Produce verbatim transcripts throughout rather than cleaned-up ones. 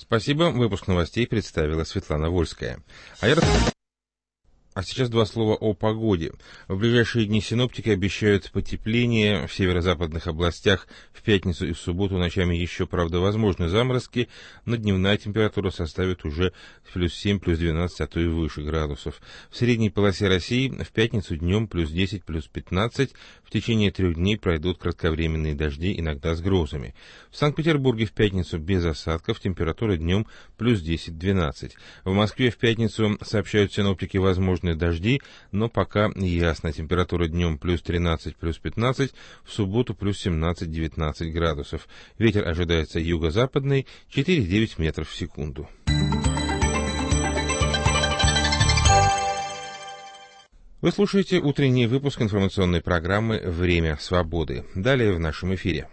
Спасибо. Выпуск новостей представила Светлана Вольская. А я... А сейчас два слова о погоде. В ближайшие дни синоптики обещают потепление в северо-западных областях. В пятницу и в субботу ночами еще, правда, возможны заморозки, но дневная температура составит уже плюс семь, плюс двенадцать, а то и выше градусов. В средней полосе России в пятницу днем плюс десять, плюс пятнадцать. В течение трех дней пройдут кратковременные дожди, иногда с грозами. В Санкт-Петербурге в пятницу без осадков, температура днем плюс десять-двенадцать. В Москве в пятницу, сообщают синоптики, возможны дожди, но пока ясно. Температура днем плюс тринадцать, плюс пятнадцать, в субботу плюс семнадцать-девятнадцать градусов. Ветер ожидается юго-западный, четыре-девять метров в секунду. Вы слушаете утренний выпуск информационной программы «Время свободы». Далее в нашем эфире.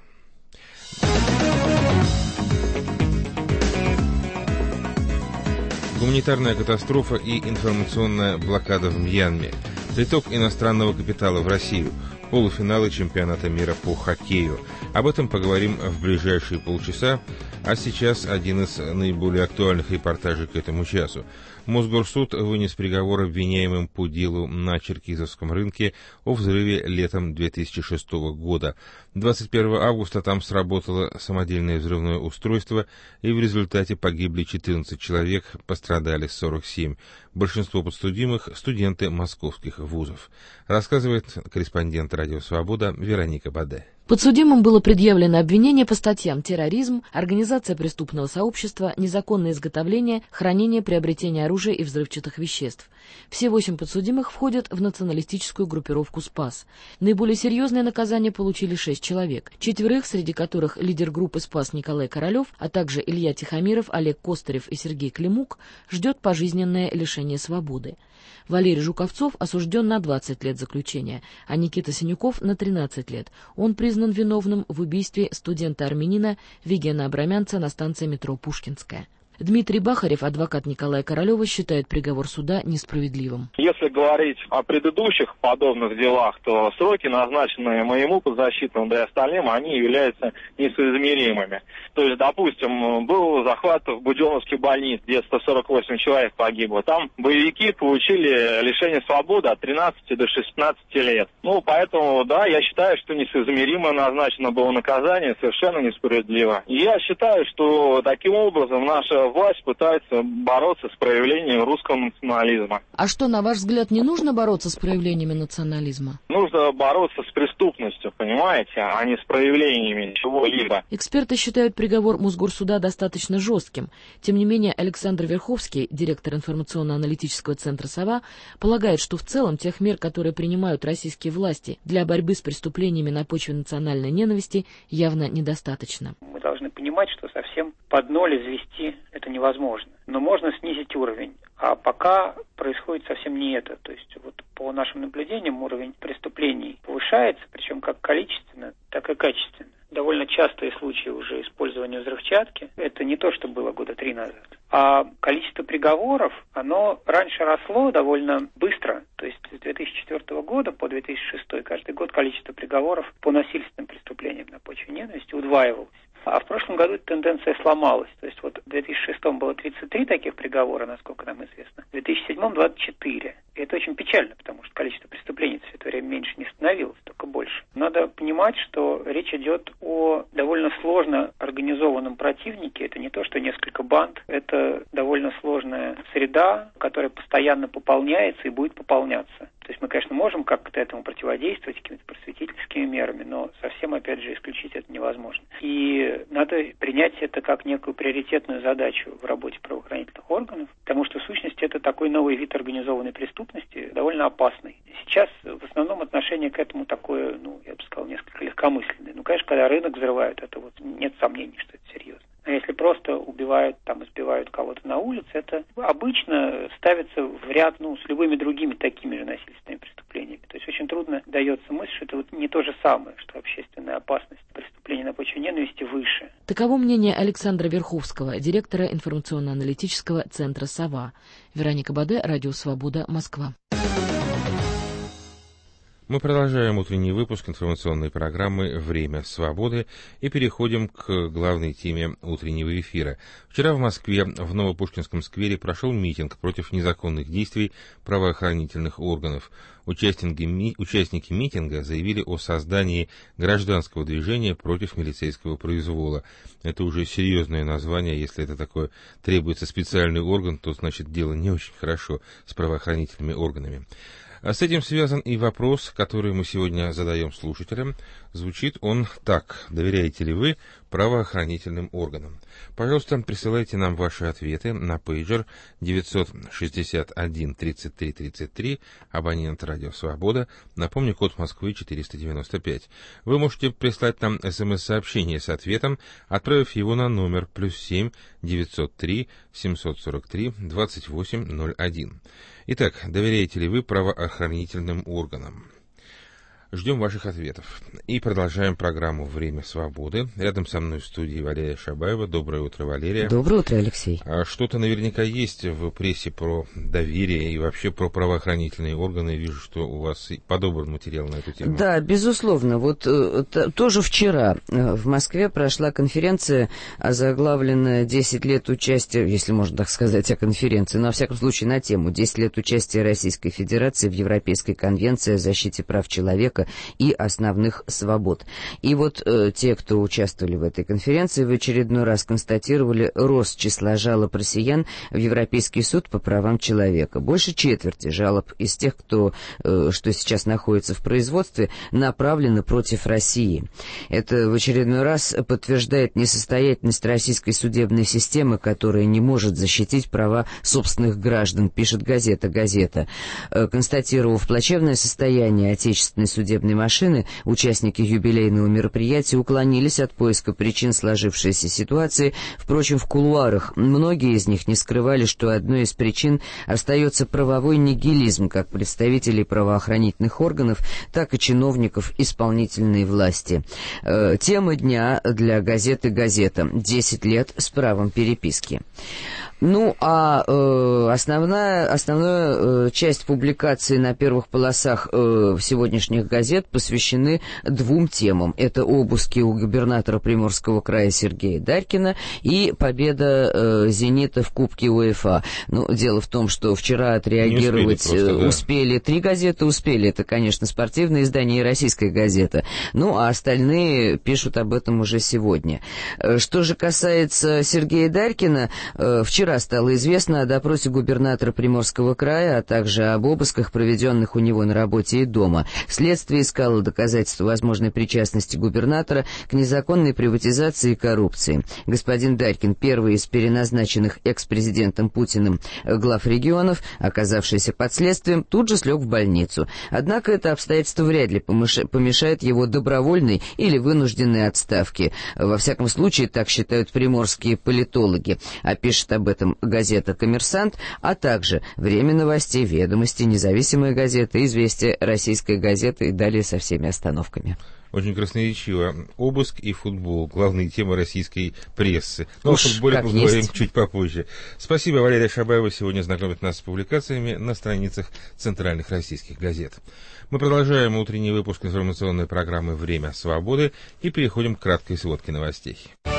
Гуманитарная катастрофа и информационная блокада в Мьянме. Приток иностранного капитала в Россию. Полуфиналы чемпионата мира по хоккею. Об этом поговорим в ближайшие полчаса. А сейчас один из наиболее актуальных репортажей к этому часу. Мосгорсуд вынес приговор обвиняемым по делу на Черкизовском рынке о взрыве летом две тысячи шестого года. двадцать первого августа там сработало самодельное взрывное устройство, и в результате погибли четырнадцать человек, пострадали сорок семь. Большинство подсудимых – студенты московских вузов. Рассказывает корреспондент «Радио Свобода» Вероника Баде. Подсудимым было предъявлено обвинение по статьям терроризм, организация преступного сообщества, незаконное изготовление, хранение, приобретение оружия и взрывчатых веществ. Все восемь подсудимых входят в националистическую группировку «Спас». Наиболее серьезное наказание получили шесть человек. Четверых, среди которых лидер группы «Спас» Николай Королев, а также Илья Тихомиров, Олег Костырев и Сергей Климук, ждет пожизненное лишение свободы. Валерий Жуковцов осужден на двадцать лет заключения, а Никита Синюков на тринадцать лет. Он признан виновным в убийстве студента-армянина Вигена Абрамянца на станции метро Пушкинская. Дмитрий Бахарев, адвокат Николая Королева, считает приговор суда несправедливым. Если говорить о предыдущих подобных делах, то сроки, назначенные моему подзащитному, да и остальным, они являются несоизмеримыми. То есть, допустим, был захват в Буденновской больнице, где сто сорок восемь человек погибло. Там боевики получили лишение свободы от тринадцати до шестнадцати лет. Ну, поэтому, да, я считаю, что несоизмеримо назначено было наказание, совершенно несправедливо. И я считаю, что таким образом наша власть пытается бороться с проявлением русского национализма. А что, на ваш взгляд, не нужно бороться с проявлениями национализма? Нужно бороться с преступностью, понимаете, а не с проявлениями чего-либо. Эксперты считают приговор Мосгорсуда достаточно жестким. Тем не менее, Александр Верховский, директор информационно-аналитического центра «Сова», полагает, что в целом тех мер, которые принимают российские власти для борьбы с преступлениями на почве национальной ненависти, явно недостаточно. Мы должны понимать, что совсем под ноль извести это невозможно. Но можно снизить уровень. А пока происходит совсем не это. То есть вот по нашим наблюдениям уровень преступлений повышается, причем как количественно, так и качественно. Довольно частые случаи уже использования взрывчатки. Это не то, что было года три назад. А количество приговоров, оно раньше росло довольно быстро. То есть с две тысячи четвёртого года по две тысячи шестой каждый год количество приговоров по насильственным преступлениям на почве ненависти удваивалось. А в прошлом году эта тенденция сломалась. То есть вот в две тысячи шестом было тридцать три таких приговора, насколько нам известно. В две тысячи седьмом двадцать четыре. И это очень печально, потому что количество преступлений все это время меньше не становилось, только больше. Надо понимать, что речь идет о довольно сложно организованном противнике. Это не то, что несколько банд. Это довольно сложная среда, которая постоянно пополняется и будет пополняться. То есть мы, конечно, можем как-то этому противодействовать какими-то просветительскими мерами, но совсем, опять же, исключить это невозможно. И надо принять это как некую приоритетную задачу в работе правоохранительных органов, потому что, в сущности, это такой новый вид организованной преступности, довольно опасный. Сейчас, в основном, отношение к этому такое, ну, я бы сказал, несколько легкомысленное. Ну, конечно, когда рынок взрывают, это вот нет сомнений, что это серьезно. А если просто убивают, там, избивают кого-то на улице, это обычно ставится в ряд, ну, с любыми другими такими же насильственными преступлениями. То есть очень трудно дается мысль, что это вот не то же самое, что общественная опасность преступлений на почве ненависти выше. Таково мнение Александра Верховского, директора информационно-аналитического центра «Сова». Вероника Баде, Радио Свобода, Москва. Мы продолжаем утренний выпуск информационной программы «Время свободы» и переходим к главной теме утреннего эфира. Вчера в Москве в Новопушкинском сквере прошел митинг против незаконных действий правоохранительных органов. Участники, ми, участники митинга заявили о создании гражданского движения против милицейского произвола. Это уже серьезное название. Если это такое требуется специальный орган, то значит дело не очень хорошо с правоохранительными органами. А с этим связан и вопрос, который мы сегодня задаем слушателям. Звучит он так: доверяете ли вы правоохранительным органам? Пожалуйста, присылайте нам ваши ответы на пейджер девять шесть один тридцать три тридцать три, абонент Радио Свобода, напомню, код Москвы четыреста девяносто пять. Вы можете прислать нам смс-сообщение с ответом, отправив его на номер плюс семь девятьсот три семьсот сорок три двадцать восемь ноль один. Итак, доверяете ли вы правоохранительным органам? Ждем ваших ответов. И продолжаем программу «Время свободы». Рядом со мной в студии Валерия Шабаева. Доброе утро, Валерия. Доброе утро, Алексей. Что-то наверняка есть в прессе про доверие и вообще про правоохранительные органы. Вижу, что у вас подобран материал на эту тему. Да, безусловно. Вот тоже вчера в Москве прошла конференция, озаглавленная «десять лет участия», если можно так сказать, о конференции, но, во всяком случае, на тему «десять лет участия Российской Федерации в Европейской конвенции о защите прав человека и основных свобод». И вот э, те, кто участвовали в этой конференции, в очередной раз констатировали рост числа жалоб россиян в Европейский суд по правам человека. Больше четверти жалоб из тех, кто, э, что сейчас находится в производстве, направлены против России. Это в очередной раз подтверждает несостоятельность российской судебной системы, которая не может защитить права собственных граждан, пишет газета «Газета». Э, констатировав плачевное состояние отечественной судебной машины, участники юбилейного мероприятия уклонились от поиска причин сложившейся ситуации. Впрочем, в кулуарах многие из них не скрывали, что одной из причин остается правовой нигилизм как представителей правоохранительных органов, так и чиновников исполнительной власти. Э, тема дня для газеты «Газета». десять лет с правом переписки. Ну, а э, основная, основная э, часть публикаций на первых полосах э, сегодняшних газет посвящены двум темам. Это обыски у губернатора Приморского края Сергея Дарькина и победа э, «Зенита» в Кубке УЕФА. Ну, дело в том, что вчера отреагировать успели, просто, да. успели три газеты, успели. Это, конечно, спортивное издание и «Российская газета». Ну, а остальные пишут об этом уже сегодня. Что же касается Сергея Дарькина, э, вчера стало известно о допросе губернатора Приморского края, а также об обысках, проведенных у него на работе и дома. Следствие искало доказательства возможной причастности губернатора к незаконной приватизации и коррупции. Господин Дарькин, первый из переназначенных экс-президентом Путиным глав регионов, оказавшийся под следствием, тут же слег в больницу. Однако это обстоятельство вряд ли помешает его добровольной или вынужденной отставке. Во всяком случае, так считают приморские политологи. А пишет об этом газета «Коммерсант», а также «Время новостей», «Ведомости», «Независимая газета», «Известия», «Российская газета» и далее со всеми остановками. Очень красноречиво. Обыск и футбол — главные темы российской прессы. Но о футболе поговорим есть. Чуть попозже. Спасибо, Валерия Шабаева сегодня знакомит нас с публикациями на страницах центральных российских газет. Мы продолжаем утренний выпуск информационной программы «Время свободы» и переходим к краткой сводке новостей.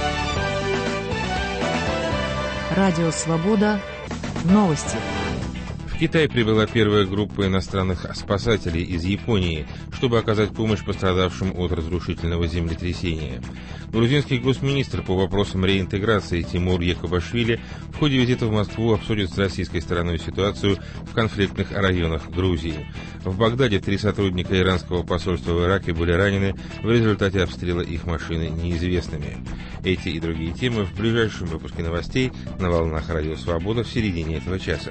Радио «Свобода». Новости. В Китай прибыла первая группа иностранных спасателей из Японии, чтобы оказать помощь пострадавшим от разрушительного землетрясения. Грузинский госминистр по вопросам реинтеграции Тимур Екубашвили в ходе визита в Москву обсудит с российской стороной ситуацию в конфликтных районах Грузии. В Багдаде три сотрудника иранского посольства в Ираке были ранены в результате обстрела их машины неизвестными. Эти и другие темы в ближайшем выпуске новостей на волнах Радио Свобода в середине этого часа.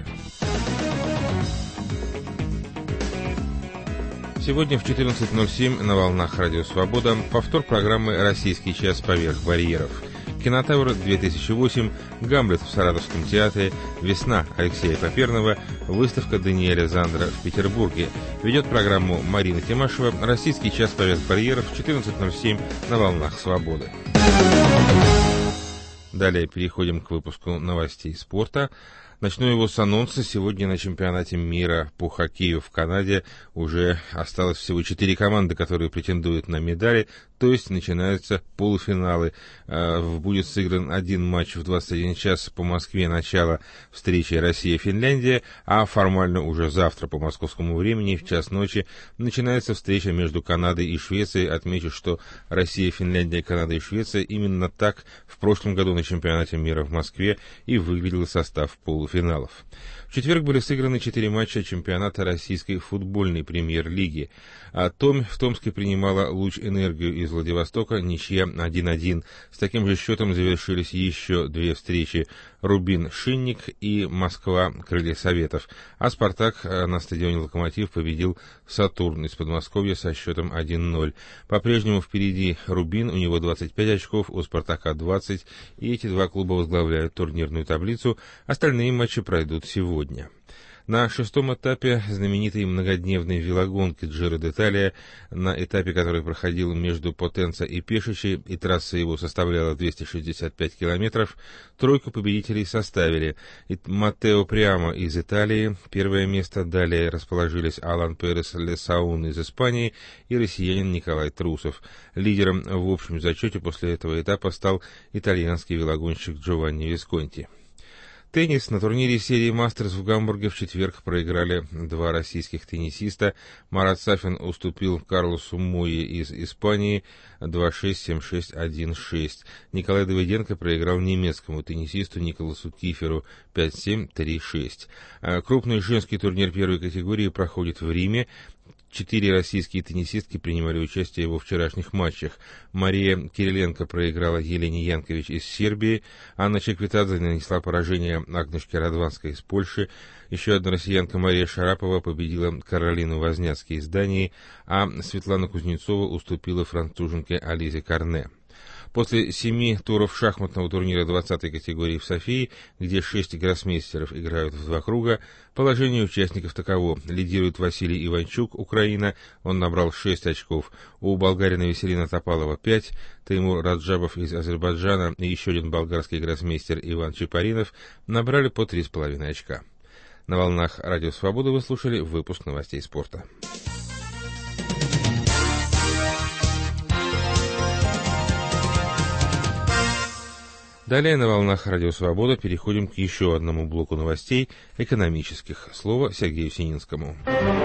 Сегодня в четырнадцать ноль семь на волнах Радио Свобода повтор программы «Российский час поверх барьеров». Кинотавр две тысячи восемь, Гамлет в Саратовском театре, Весна Алексея Попернова, выставка Даниэля Зандра в Петербурге. Ведет программу Марина Тимашева. «Российский час поверх барьеров» в четырнадцать ноль семь на волнах Свободы. Далее переходим к выпуску новостей спорта. Начну его с анонса. Сегодня на чемпионате мира по хоккею в Канаде уже осталось всего четыре команды, которые претендуют на медали, то есть начинаются полуфиналы. Будет сыгран один матч в двадцать один час по Москве, начало встречи Россия-Финляндия, а формально уже завтра по московскому времени в час ночи начинается встреча между Канадой и Швецией. Отмечу, что Россия, Финляндия, Канада и Швеция именно так в прошлом году на чемпионате мира в Москве и выглядел состав полуфиналов. Финалов. В четверг были сыграны четыре матча чемпионата российской футбольной премьер-лиги. А Том в Томске принимала «Луч Энергию» из Владивостока, ничья один один. С таким же счетом завершились еще две встречи: Рубин-Шинник и Москва-Крылья Советов. А «Спартак» на стадионе «Локомотив» победил «Сатурн» из Подмосковья со счетом один ноль. По-прежнему впереди «Рубин», у него двадцать пять очков, у «Спартака» двадцать, и эти два клуба возглавляют турнирную таблицу. Остальные матчи пройдут сегодня. На шестом этапе знаменитой многодневной велогонки Джиро д'Италия, на этапе, который проходил между Потенца и Пешичи, и трасса его составляла двести шестьдесят пять километров, тройку победителей составили Маттео Приамо из Италии, первое место, далее расположились Алан Перес Лесаун из Испании и россиянин Николай Трусов. Лидером в общем зачете после этого этапа стал итальянский велогонщик Джованни Висконти. Теннис. На турнире серии «Мастерс» в Гамбурге в четверг проиграли два российских теннисиста. Марат Сафин уступил Карлосу Мойе из Испании два шесть, семь шесть, один шесть. Николай Давыденко проиграл немецкому теннисисту Николасу Киферу пять семь, три шесть. Крупный женский турнир первой категории проходит в Риме. Четыре российские теннисистки принимали участие во вчерашних матчах. Мария Кириленко проиграла Елене Янкович из Сербии, Анна Чеквитадзе нанесла поражение Агнешке Радванской из Польши, еще одна россиянка Мария Шарапова победила Каролину Возняцки из Дании, а Светлана Кузнецова уступила француженке Ализе Карне. После семи туров шахматного турнира двадцатой категории в Софии, где шесть гроссмейстеров играют в два круга, положение участников таково. Лидирует Василий Иванчук, Украина, он набрал шесть очков. У болгарина Веселина Топалова пять, Теймур Раджабов из Азербайджана и еще один болгарский гроссмейстер Иван Чапаринов набрали по три с половиной очка. На волнах Радио Свобода вы слушали выпуск новостей спорта. Далее на волнах Радио Свобода переходим к еще одному блоку новостей экономических. Слово Сергею Сининскому.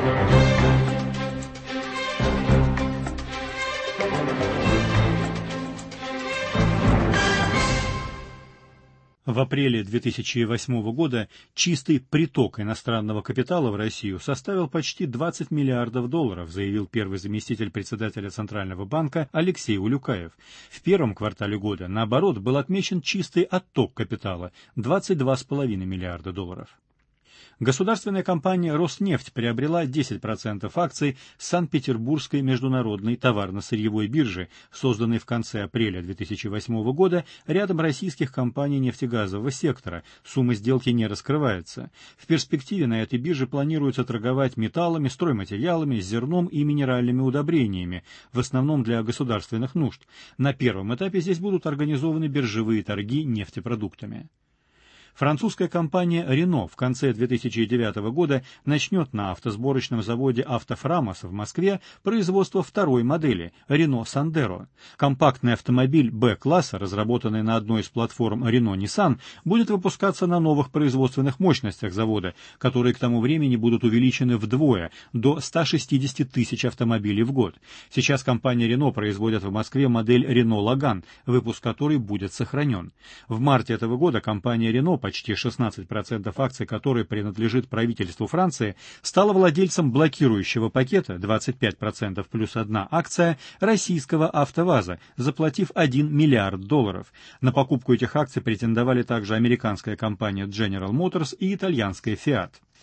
В апреле две тысячи восьмого года чистый приток иностранного капитала в Россию составил почти двадцать миллиардов долларов, заявил первый заместитель председателя Центрального банка Алексей Улюкаев. В первом квартале года, наоборот, был отмечен чистый отток капитала – двадцать два с половиной миллиарда долларов. Государственная компания «Роснефть» приобрела десять процентов акций Санкт-Петербургской международной товарно-сырьевой биржи, созданной в конце апреля две тысячи восьмого года рядом российских компаний нефтегазового сектора. Сумма сделки не раскрывается. В перспективе на этой бирже планируется торговать металлами, стройматериалами, зерном и минеральными удобрениями, в основном для государственных нужд. На первом этапе здесь будут организованы биржевые торги нефтепродуктами. Французская компания «Рено» в конце две тысячи девятого года начнет на автосборочном заводе «Автофрамос» в Москве производство второй модели «Рено Сандеро». Компактный автомобиль Б-класса, разработанный на одной из платформ «Рено-Ниссан», будет выпускаться на новых производственных мощностях завода, которые к тому времени будут увеличены вдвое, до ста шестидесяти тысяч автомобилей в год. Сейчас компания «Рено» производит в Москве модель «Рено Лаган», выпуск которой будет сохранен. В марте этого года компания «Рено», почти шестнадцать процентов акций которой принадлежит правительству Франции, стала владельцем блокирующего пакета двадцать пять процентов плюс одна акция российского «АвтоВАЗа», заплатив один миллиард долларов. На покупку этих акций претендовали также американская компания General Motors и итальянская Fiat.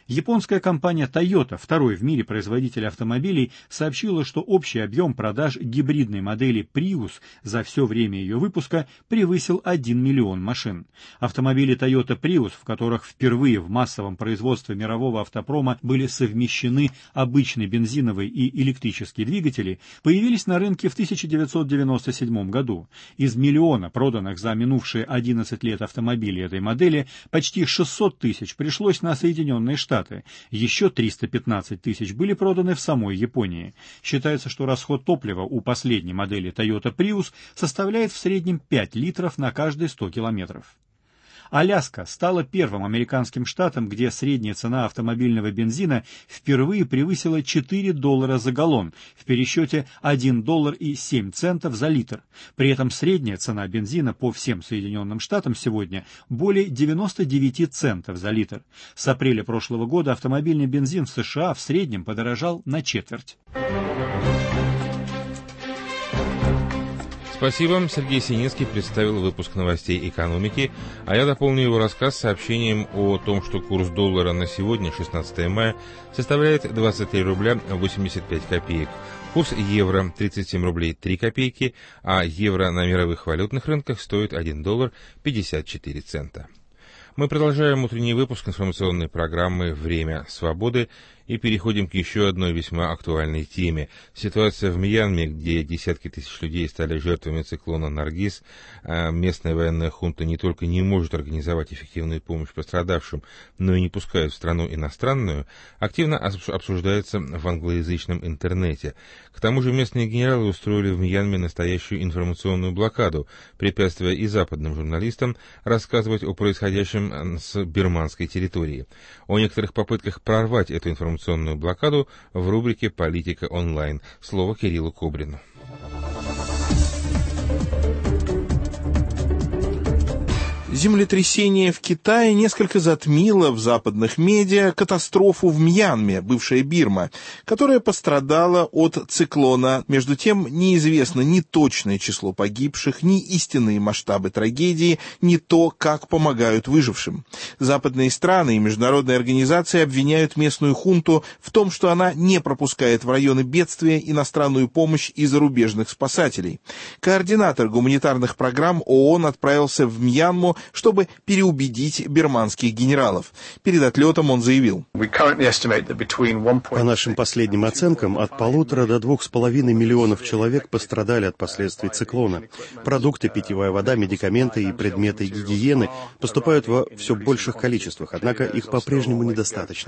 Японская компания Toyota, второй в мире производитель автомобилей, сообщила, что общий объем продаж гибридной модели Prius за все время ее выпуска превысил один миллион машин. Автомобили Toyota Prius, в которых впервые в массовом производстве мирового автопрома были совмещены обычный бензиновый и электрические двигатели, появились на рынке в тысяча девятьсот девяносто седьмом году. Из миллиона проданных за минувшие одиннадцать лет автомобилей этой модели почти шестьсот тысяч пришлось на Соединенные Штаты. Еще триста пятнадцать тысяч были проданы в самой Японии. Считается, что расход топлива у последней модели Toyota Prius составляет в среднем пять литров на каждые сто километров. Аляска стала первым американским штатом, где средняя цена автомобильного бензина впервые превысила четыре доллара за галлон, в пересчете один доллар и семь центов за литр. При этом средняя цена бензина по всем Соединенным Штатам сегодня более девяноста девяти центов за литр. С апреля прошлого года автомобильный бензин в США в среднем подорожал на четверть. Спасибо. Сергей Сининский представил выпуск новостей экономики, а я дополню его рассказ сообщением о том, что курс доллара на сегодня, шестнадцатое мая, составляет двадцать три рубля восемьдесят пять копеек. Курс евро тридцать семь рублей три копейки, а евро на мировых валютных рынках стоит один доллар пятьдесят четыре цента. Мы продолжаем утренний выпуск информационной программы «Время свободы» и переходим к еще одной весьма актуальной теме. Ситуация в Мьянме, где десятки тысяч людей стали жертвами циклона Наргиз. Местная военная хунта не только не может организовать эффективную помощь пострадавшим, но и не пускает в страну иностранную, активно обсуждается в англоязычном интернете. К тому же местные генералы устроили в Мьянме настоящую информационную блокаду, препятствуя и западным журналистам рассказывать о происходящем с бирманской территории. О некоторых попытках прорвать эту информационную информационную блокаду в рубрике «Политика онлайн». Слово Кириллу Кобрину. Землетрясение в Китае несколько затмило в западных медиа катастрофу в Мьянме, бывшая Бирма, которая пострадала от циклона. Между тем, неизвестно ни точное число погибших, ни истинные масштабы трагедии, ни то, как помогают выжившим. Западные страны и международные организации обвиняют местную хунту в том, что она не пропускает в районы бедствия иностранную помощь и зарубежных спасателей. Координатор гуманитарных программ ООН отправился в Мьянму, чтобы переубедить бирманских генералов. Перед отлетом он заявил: по нашим последним оценкам, от полутора до двух с половиной миллионов человек пострадали от последствий циклона. Продукты, питьевая вода, медикаменты и предметы гигиены поступают во все больших количествах, однако их по-прежнему недостаточно.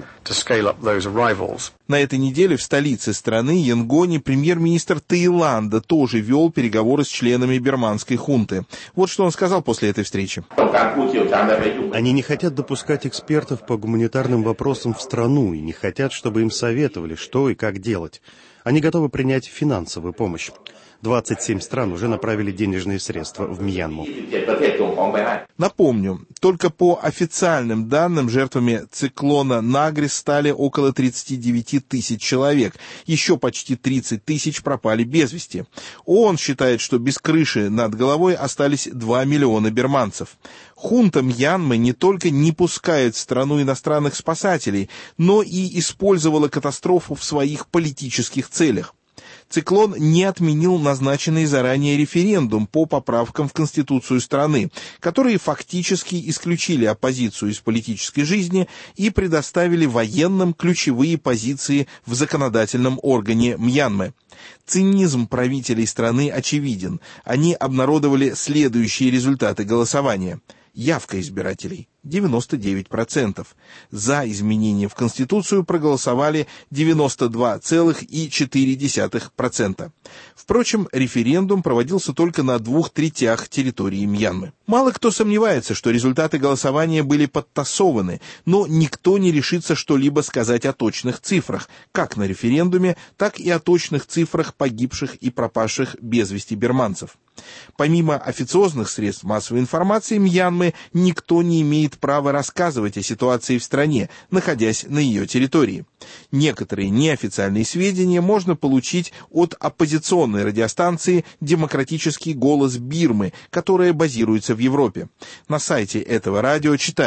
На этой неделе в столице страны, Янгоне, премьер-министр Таиланда тоже вел переговоры с членами бирманской хунты. Вот что он сказал после этой встречи. Они не хотят допускать экспертов по гуманитарным вопросам в страну и не хотят, чтобы им советовали, что и как делать. Они готовы принять финансовую помощь. двадцать семь стран уже направили денежные средства в Мьянму. Напомню, только по официальным данным жертвами циклона Нагрис стали около тридцать девять тысяч человек. Еще почти тридцать тысяч пропали без вести. ООН считает, что без крыши над головой остались два миллиона бирманцев. Хунта Мьянмы не только не пускает в страну иностранных спасателей, но и использовала катастрофу в своих политических целях. Циклон не отменил назначенный заранее референдум по поправкам в Конституцию страны, которые фактически исключили оппозицию из политической жизни и предоставили военным ключевые позиции в законодательном органе Мьянмы. Цинизм правителей страны очевиден. Они обнародовали следующие результаты голосования. Явка избирателей – девяносто девять процентов. За изменения в Конституцию проголосовали девяносто два целых четыре десятых процента. Впрочем, референдум проводился только на двух третях территории Мьянмы. Мало кто сомневается, что результаты голосования были подтасованы, но никто не решится что-либо сказать о точных цифрах, как на референдуме, так и о точных цифрах погибших и пропавших без вести бирманцев. Помимо официозных средств массовой информации Мьянмы, никто не имеет права рассказывать о ситуации в стране, находясь на ее территории. Некоторые неофициальные сведения можно получить от оппозиционной радиостанции «Демократический голос Бирмы», которая базируется в Европе. На сайте этого радио читаем: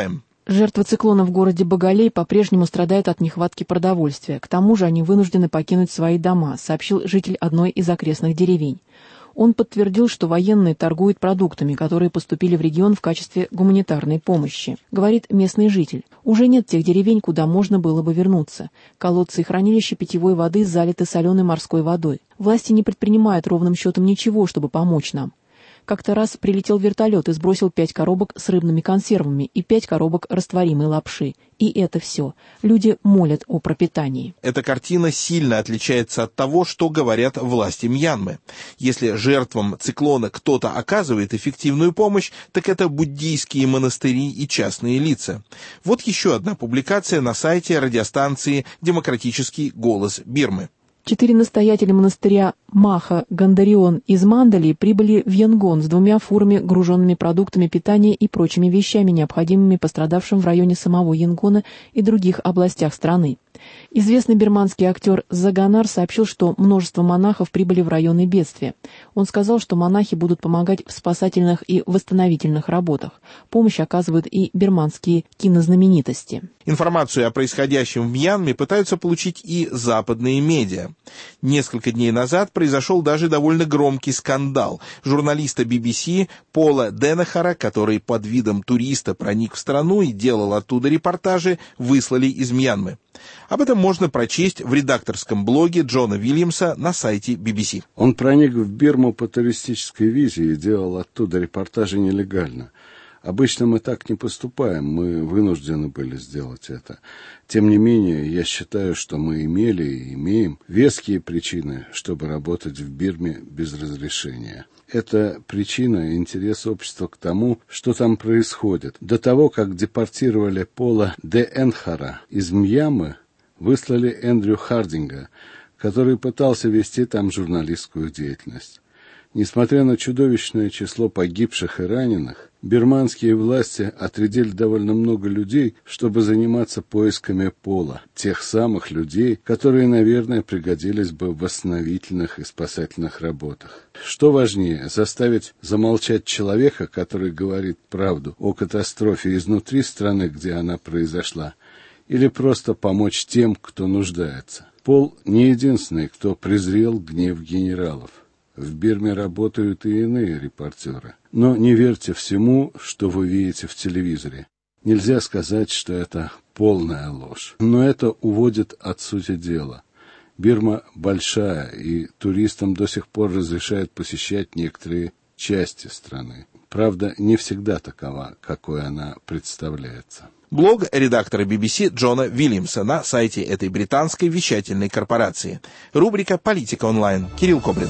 Жертвы циклона в городе Багалей по-прежнему страдают от нехватки продовольствия. К тому же они вынуждены покинуть свои дома, сообщил житель одной из окрестных деревень. Он подтвердил, что военные торгуют продуктами, которые поступили в регион в качестве гуманитарной помощи. Говорит местный житель. Уже нет тех деревень, куда можно было бы вернуться. Колодцы и хранилища питьевой воды залиты соленой морской водой. Власти не предпринимают ровным счетом ничего, чтобы помочь нам. Как-то раз прилетел вертолет и сбросил пять коробок с рыбными консервами и пять коробок растворимой лапши. И это все. Люди молят о пропитании. Эта картина сильно отличается от того, что говорят власти Мьянмы. Если жертвам циклона кто-то оказывает эффективную помощь, так это буддийские монастыри и частные лица. Вот еще одна публикация на сайте радиостанции «Демократический голос Бирмы». Четыре настоятеля монастыря Маха Гандарион из Мандали прибыли в Янгон с двумя фурами, груженными продуктами питания и прочими вещами, необходимыми пострадавшим в районе самого Янгона и других областях страны. Известный бирманский актер Заганар сообщил, что множество монахов прибыли в районы бедствия. Он сказал, что монахи будут помогать в спасательных и восстановительных работах. Помощь оказывают и бирманские кинознаменитости. Информацию о происходящем в Мьянме пытаются получить и западные медиа. Несколько дней назад произошел даже довольно громкий скандал. Журналиста би би си Пола Денахара, который под видом туриста проник в страну и делал оттуда репортажи, выслали из Мьянмы. Об этом можно прочесть в редакторском блоге Джона Уильямса на сайте би би си. Он проник в Бирму по туристической визе и делал оттуда репортажи нелегально. Обычно мы так не поступаем, мы вынуждены были сделать это. Тем не менее, я считаю, что мы имели и имеем веские причины, чтобы работать в Бирме без разрешения. Это причина интерес общества к тому, что там происходит. До того, как депортировали Пола Денахара из Мьянмы, выслали Эндрю Хардинга, который пытался вести там журналистскую деятельность. Несмотря на чудовищное число погибших и раненых, бирманские власти отрядили довольно много людей, чтобы заниматься поисками Пола, тех самых людей, которые, наверное, пригодились бы в восстановительных и спасательных работах. Что важнее, заставить замолчать человека, который говорит правду о катастрофе изнутри страны, где она произошла, или просто помочь тем, кто нуждается? Пол не единственный, кто презрел гнев генералов. В Бирме работают и иные репортеры. Но не верьте всему, что вы видите в телевизоре. Нельзя сказать, что это полная ложь. Но это уводит от сути дела. Бирма большая, и туристам до сих пор разрешают посещать некоторые части страны. Правда, не всегда такова, какой она представляется. Блог редактора би би си Джона Уильямса на сайте этой британской вещательной корпорации. Рубрика «Политика онлайн». Кирилл Коблин.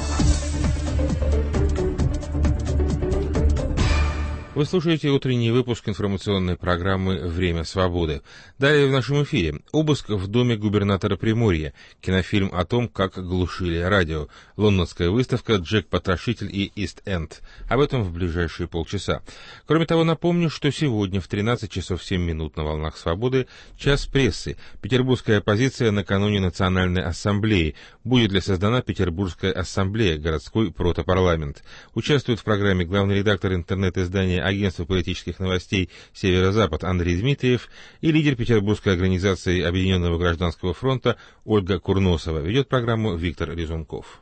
Вы слушаете утренний выпуск информационной программы «Время свободы». Далее в нашем эфире обыск в доме губернатора Приморья, кинофильм о том, как глушили радио, лондонская выставка «Джек-потрошитель» и «Ист-Энд». Об этом в ближайшие полчаса. Кроме того, напомню, что сегодня в тринадцать часов семь минут на «Волнах свободы» час прессы. Петербургская оппозиция накануне Национальной ассамблеи. Будет ли создана Петербургская ассамблея, городской протопарламент. Участвует в программе главный редактор интернет-издания Агентства политических новостей «Северо-Запад» Андрей Дмитриев и лидер Петербургской организации Объединенного гражданского фронта Ольга Курносова. Ведет программу Виктор Резунков.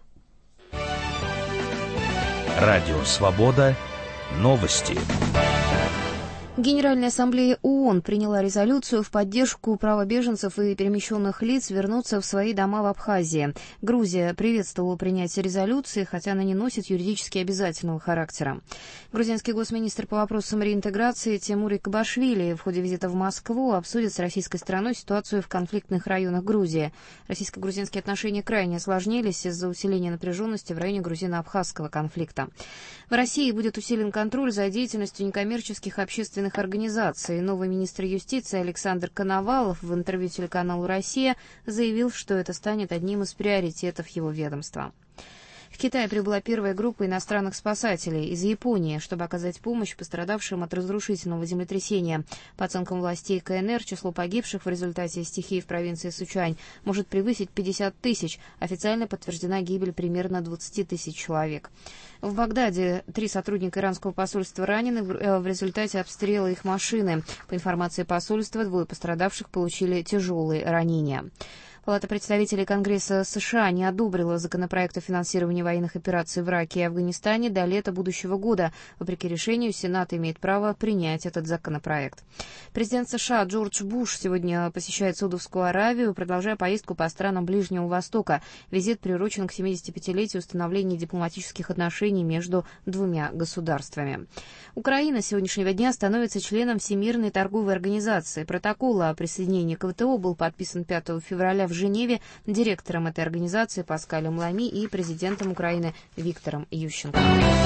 Радио «Свобода». Новости. Генеральная ассамблея ООН приняла резолюцию в поддержку права беженцев и перемещенных лиц вернуться в свои дома в Абхазии. Грузия приветствовала принятие резолюции, хотя она не носит юридически обязательного характера. Грузинский госминистр по вопросам реинтеграции Тимур Икабашвили в ходе визита в Москву обсудит с российской стороной ситуацию в конфликтных районах Грузии. Российско-грузинские отношения крайне осложнились из-за усиления напряженности в районе грузино-абхазского конфликта. В России будет усилен контроль за деятельностью некоммерческих общественных организаций. Новый министр юстиции Александр Коновалов в интервью телеканалу «Россия» заявил, что это станет одним из приоритетов его ведомства. В Китай прибыла первая группа иностранных спасателей из Японии, чтобы оказать помощь пострадавшим от разрушительного землетрясения. По оценкам властей КНР, число погибших в результате стихии в провинции Сычуань может превысить пятьдесят тысяч. Официально подтверждена гибель примерно двадцать тысяч человек. В Багдаде три сотрудника иранского посольства ранены в результате обстрела их машины. По информации посольства, двое пострадавших получили тяжелые ранения. Палата представителей Конгресса США не одобрила законопроект о финансировании военных операций в Ираке и Афганистане до лета будущего года. Вопреки решению, Сенат имеет право принять этот законопроект. Президент США Джордж Буш сегодня посещает Саудовскую Аравию, продолжая поездку по странам Ближнего Востока. Визит приурочен к семидесятипятилетию установления дипломатических отношений между двумя государствами. Украина с сегодняшнего дня становится членом Всемирной торговой организации. Протокол о присоединении к ВТО был подписан пятого февраля в Женеве директором этой организации Паскалем Лами и президентом Украины Виктором Ющенко.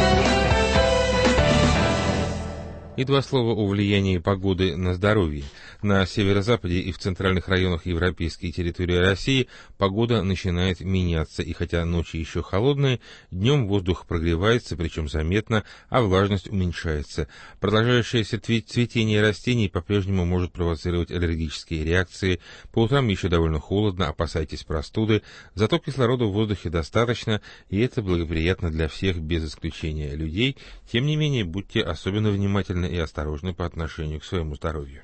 И два слова о влиянии погоды на здоровье. На северо-западе и в центральных районах европейской территории России погода начинает меняться, и хотя ночи еще холодные, днем воздух прогревается, причем заметно, а влажность уменьшается. Продолжающееся цветение растений по-прежнему может провоцировать аллергические реакции. По утрам еще довольно холодно, опасайтесь простуды, зато кислорода в воздухе достаточно, и это благоприятно для всех без исключения людей. Тем не менее, будьте особенно внимательны и осторожны по отношению к своему здоровью.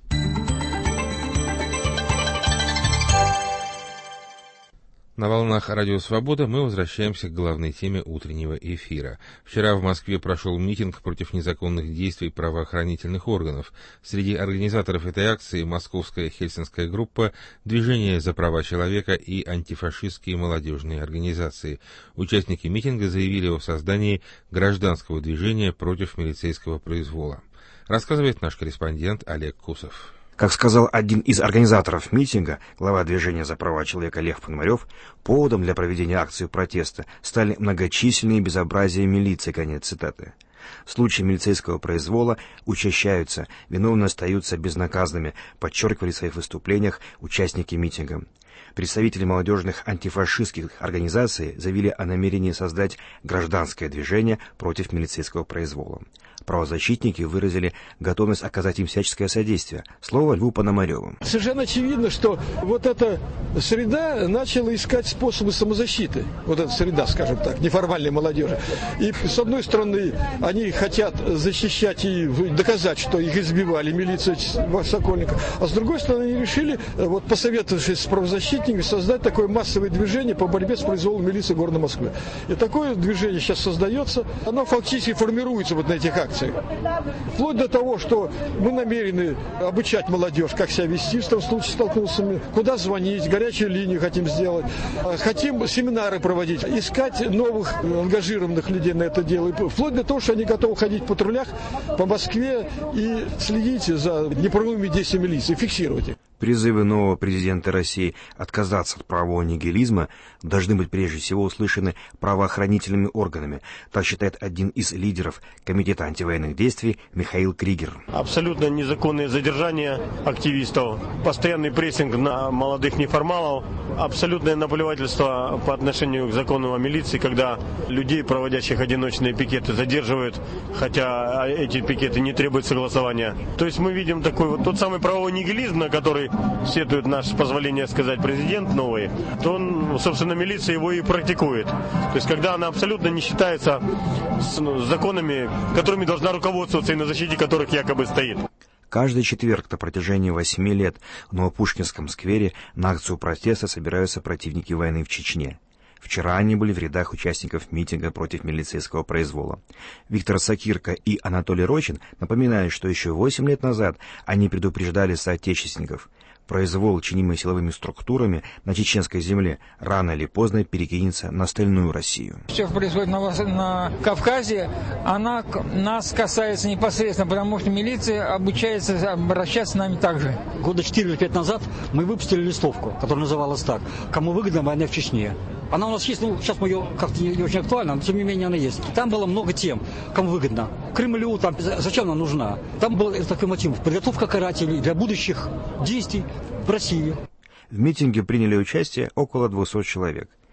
На волнах Радио Свобода мы возвращаемся к главной теме утреннего эфира. Вчера в Москве прошел митинг против незаконных действий правоохранительных органов. Среди организаторов этой акции Московская Хельсинская группа, Движение за права человека и антифашистские молодежные организации. Участники митинга заявили о создании гражданского движения против милицейского произвола. Рассказывает наш корреспондент Олег Кусов. Как сказал один из организаторов митинга, глава Движения за права человека Лев Пономарев, поводом для проведения акции протеста стали многочисленные безобразия милиции, конец цитаты. Случаи милицейского произвола учащаются, виновные остаются безнаказанными, подчеркивали в своих выступлениях участники митинга. Представители молодежных антифашистских организаций заявили о намерении создать гражданское движение против милицейского произвола. Правозащитники выразили готовность оказать им всяческое содействие. Слово Льву Пономареву. Совершенно очевидно, что вот эта среда начала искать способы самозащиты. Вот эта среда, скажем так, неформальной молодежи. И с одной стороны, они хотят защищать и доказать, что их избивали милиция Сокольника. А с другой стороны, они решили, вот посоветовавшись с правозащитниками, создать такое массовое движение по борьбе с произволом милиции города Москвы. И такое движение сейчас создается. Оно фактически формируется вот на этих акциях. Вплоть до того, что мы намерены обучать молодежь, как себя вести в том случае столкнулся, куда звонить, горячую линию хотим сделать, хотим семинары проводить, искать новых ангажированных людей на это дело. И вплоть до того, что они готовы ходить в патрулях по Москве и следить за неправильными действиями милиции, фиксировать их. Призывы нового президента России отказаться от правового нигилизма должны быть прежде всего услышаны правоохранительными органами, так считает один из лидеров Комитета антивоенных действий Михаил Кригер. Абсолютно незаконные задержания активистов, постоянный прессинг на молодых неформалов, абсолютное наплевательство по отношению к закону о милиции, когда людей, проводящих одиночные пикеты, задерживают, хотя эти пикеты не требуют согласования. То есть мы видим такой вот тот самый правовой нигилизм, на который сетует наше позволение сказать президент новый, то он, собственно, милиция его и практикует. То есть когда она абсолютно не считается с законами, которыми должна руководствоваться и на защите которых якобы стоит. Каждый четверг на протяжении восьми лет в Новопушкинском сквере на акцию протеста собираются противники войны в Чечне. Вчера они были в рядах участников митинга против милицейского произвола. Виктор Сакирко и Анатолий Рочин напоминают, что еще восемь лет назад они предупреждали соотечественников. Произвол, чинимый силовыми структурами на чеченской земле, рано или поздно перекинется на остальную Россию. Все, что происходит на, на Кавказе, она нас касается непосредственно, потому что милиция обучается обращаться с нами так же. Года четыре или пять назад мы выпустили листовку, которая называлась так: «Кому выгодна война в Чечне». Она у нас есть, ну, сейчас мы ее как-то не, не очень актуальна, но тем не менее она есть. Там было много тем, кому выгодно. Кремлю, там, зачем она нужна? Там был такой мотив: подготовка карателей для будущих действий в России. В митинге приняли участие около двухсот человек.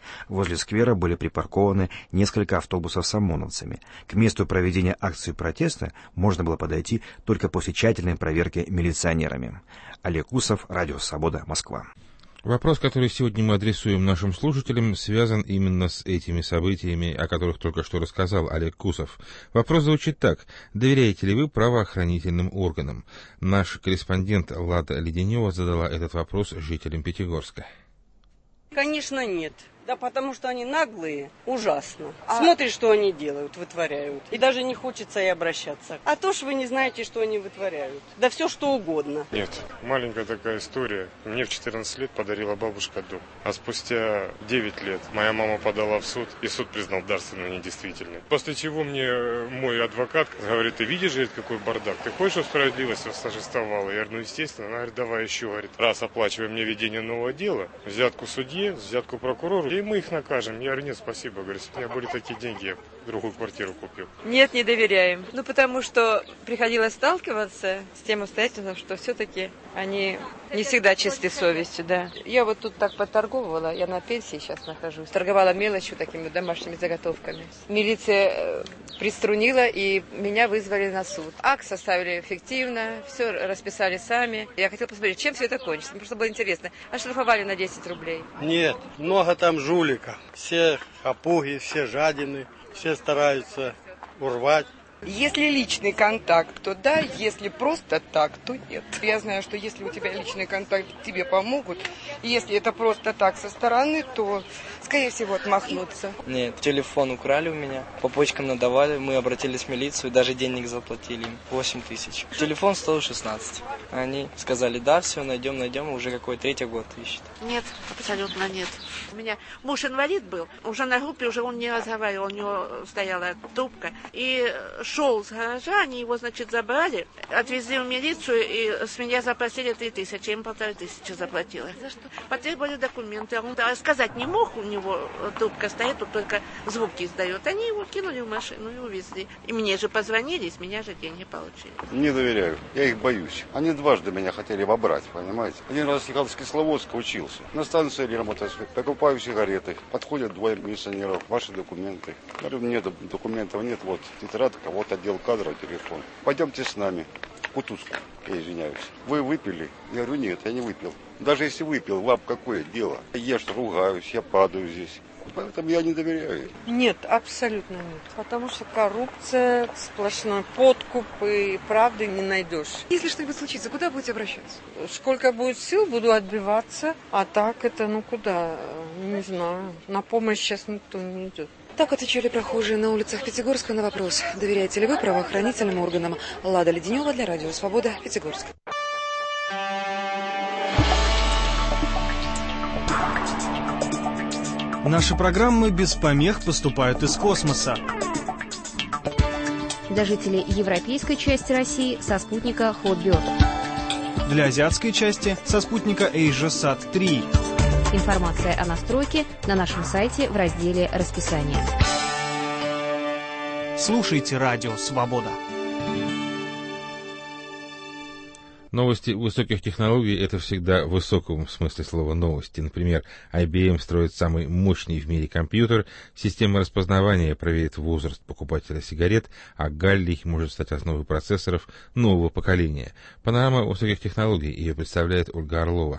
Возле сквера были припаркованы несколько автобусов с ОМОНовцами. К месту проведения акции протеста можно было подойти только после тщательной проверки милиционерами. Олег Усов, Радио Свобода, Москва. Вопрос, который сегодня мы адресуем нашим слушателям, связан именно с этими событиями, о которых только что рассказал Олег Кусов. Вопрос звучит так. Доверяете ли вы правоохранительным органам? Наш корреспондент Лада Леденева задала этот вопрос жителям Пятигорска. Конечно, нет. Да потому что они наглые, ужасно. А... Смотришь, что они делают, вытворяют. И даже не хочется и обращаться. А то ж вы не знаете, что они вытворяют. Да все что угодно. Нет, маленькая такая история. Мне в четырнадцать лет подарила бабушка дом. А спустя девять лет моя мама подала в суд, и суд признал дарственную недействительной. После чего мне мой адвокат говорит: ты видишь, говорит, какой бардак? Ты хочешь, чтобы справедливость восторжествовала? Я говорю, ну естественно. Она говорит, давай еще, говорит, раз оплачивай мне ведение нового дела, взятку судье, взятку прокурору, и мы их накажем. Я говорю, нет, спасибо. Говорю, если бы у меня были такие деньги, я другую квартиру купил. Нет, не доверяем. Ну, потому что приходилось сталкиваться с тем обстоятельством, что все-таки они не всегда чисты совестью, да. Я вот тут так поторговывала, я на пенсии сейчас нахожусь. Торговала мелочью, такими домашними заготовками. Милиция приструнила, и меня вызвали на суд. Акт составили эффективно, все расписали сами. Я хотела посмотреть, чем все это кончится. Мне просто было интересно. Оштрафовали на десять рублей. Нет, много там жуликов. Все хапуги, все жадины, все стараются урвать. Если личный контакт, то да, если просто так, то нет. Я знаю, что если у тебя личный контакт, тебе помогут. Если это просто так со стороны, то, скорее всего, отмахнуться. Нет, телефон украли у меня, по почкам надавали, мы обратились в милицию, даже денег заплатили им, восемь тысяч. Телефон стоил шестнадцать. Они сказали, да, все, найдем, найдем, уже какой третий год ищет. Нет, абсолютно нет. У меня муж инвалид был, уже на группе уже он не разговаривал, у него стояла трубка. И шел с гаража, они его, значит, забрали, отвезли в милицию, и с меня запросили три тысячи, им полторы тысячи заплатила. За что? Потребовали документы. Он сказать не мог, у него трубка стоит, тут только звуки издает. Они его кинули в машину и увезли. И мне же позвонили, с меня же деньги получили. Не доверяю, я их боюсь. Они дважды меня хотели обобрать, понимаете? Один раз ехал с Кисловодска, учился. На станции работаю, покупаю сигареты. Подходят двое милиционеров, ваши документы. Говорю, нет, документов нет, вот тетрадка, вот отдел кадров, телефон. Пойдемте с нами. Кутузку, я извиняюсь. Вы выпили? Я говорю, нет, я не выпил. Даже если выпил, вам какое дело? Я что, ругаюсь, я падаю здесь. Поэтому я не доверяю. Нет, абсолютно нет. Потому что коррупция, сплошной подкуп, и правды не найдешь. Если что-нибудь случится, куда будете обращаться? Сколько будет сил, буду отбиваться. А так это, ну куда? Не знаю. На помощь сейчас никто не идет. Так отвечали прохожие на улицах Пятигорска на вопрос, доверяете ли вы правоохранительным органам. Лада Леденева для Радио Свобода, Пятигорск. Наши программы без помех поступают из космоса. Для жителей европейской части России со спутника Hotbird. Для азиатской части со спутника AsiaSat три. Информация о настройке на нашем сайте в разделе «Расписание». Слушайте Радио Свобода. Новости высоких технологий – это всегда в высоком смысле слова новости. Например, ай би эм строит самый мощный в мире компьютер, система распознавания проверит возраст покупателя сигарет, а галлий может стать основой процессоров нового поколения. Панорама высоких технологий, ее представляет Ольга Орлова.